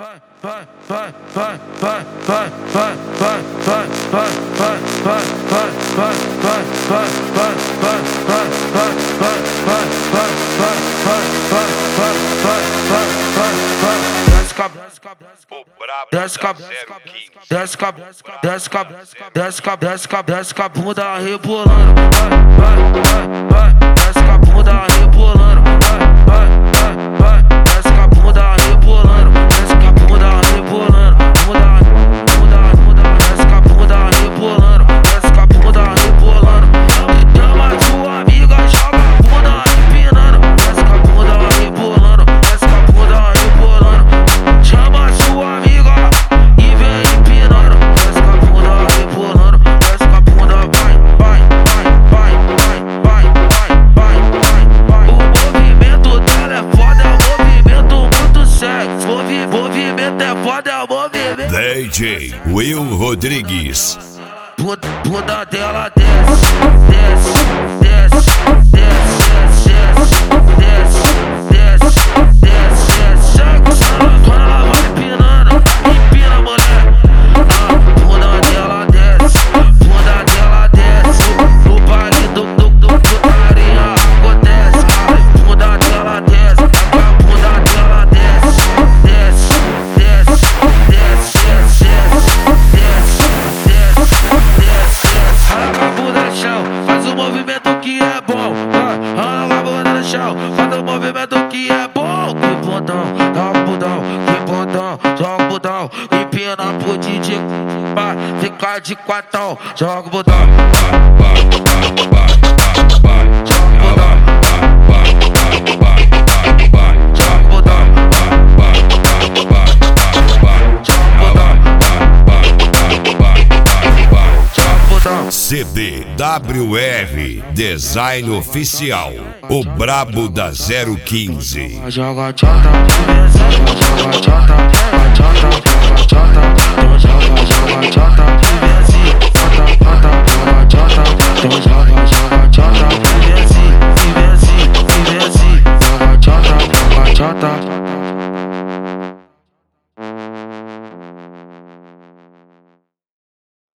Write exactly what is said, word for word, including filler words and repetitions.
Desce com desce com desce com desce com desce com desce com a bunda rebolando, vai, vai, vai, desce com a bunda rebolando, vai, vai, vai, desce com a bunda rebolando, desce com a bunda rebolando, bunda, bunda, bunda, desce com a bunda rebolando, desce com a bunda rebolando. Chama sua amiga, joga a bunda empinando, desce com a bunda rebolando, desce com a bunda rebolando. Chama sua amiga e vem empinando, desce com a bunda rebolando, desce com a bunda, vai, vai, vai, vai, vai, vai, vai, vai, vai. O movimento dela é foda, é um movimento muito sexy. Movi, movimento é foda, é um movimento. D J Will Rodrigues. Bunda, bunda dela desce, desce, desce, desce, desce, desce, desce, desce, desce. Segue quando ela vai empinando, empina mulher. A bunda dela desce, bunda dela desce. No baile do do do putaria acontece. A bunda dela desce, a bunda dela desce, desce, desce, desce, desce, desce, desce, desce. Arranca a bunda no chão, faz um movimento que é bom. Arranca a bunda no chão, faz um movimento que é bom. Que bundão, dá um bundão, que bundão, joga o bundão. Empina pro D J, vai ficar de quatão. Joga o bundão, vai, vai, vai, vai, vai, joga o bundão, vai, vai, vai, vai, vai, joga o bundão, vai, vai, vai, vai, vai, joga o bundão, vai, vai, vai, vai, vai, joga o bundão. C D W R Design Oficial, o brabo da zero quinze. Joga chota, joga chota, joga chota, joga chota, joga joga chota, vem assim, chota, chota, joga chota, joga joga chota, vem assim, vem assim, vem assim, joga chota, joga chota.